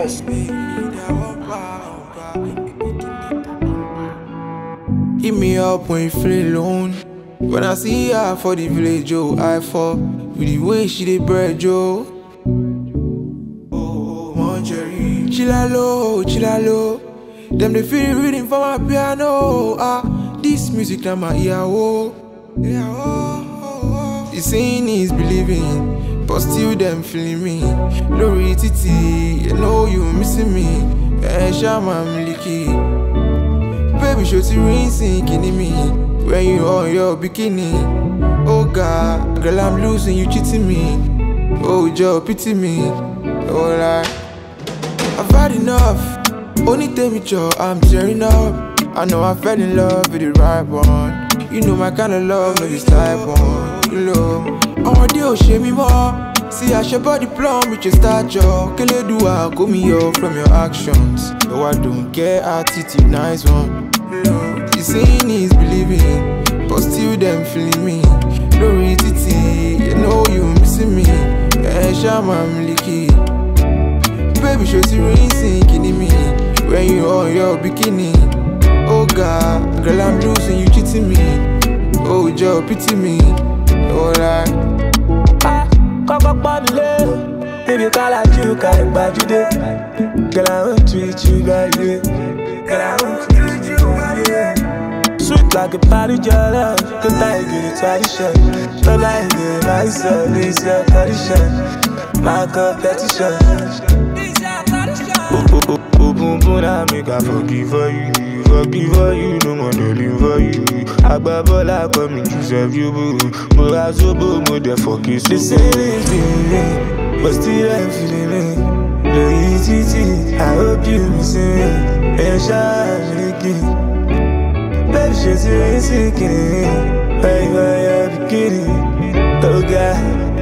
Hit me up when you feel alone. When I see her for the village, oh, I fall with the way she dey bread, Joe. Monjerry, chilla low. Them they feel reading for my piano. This music na my ear, oh. The saying is believing, but still them feeling me. Lori Titi, you know you missing me. Shama Miliki, baby, show to rinsing, kidding me. When you on your bikini, oh God, girl, I'm losing, you cheating me. Oh, Joe, pity me. Oh, like, I've had enough. Only tell me, Joe, I'm tearing up. I know I fell in love with the right one. You know my kind of love, no this type one. You know, oh, dear, shame me more. See, I should body plumb with your stature. Can you do I go me up from your actions? No, I don't care, attitude, nice one. The saying is believing, but still them feeling me. Lori Titi, you know you missing me. Shama Miliki, baby, show to rinsing, kidding me. When you on your bikini, oh God, girl, I'm losing, you cheating me. Oh, Joe, pity me. Oh, like, Cock body, baby, call out you, can't bad you day. Girl, I won't treat you bad, girl, I won't treat you bad. Sweet like a party, girl, cause I get it tradition. But I get myself, it's your tradition. My competition. Boom, boom, I make a forgive for you, no one to live for you. Agbabola come in, serve you, boo. But I so boom, but the fuck is the same feeling, but still I'm feeling it. Lori Titi, I hope you missing me. Shama Miliki, baby, she's really sick. Why you beginning? Oh God.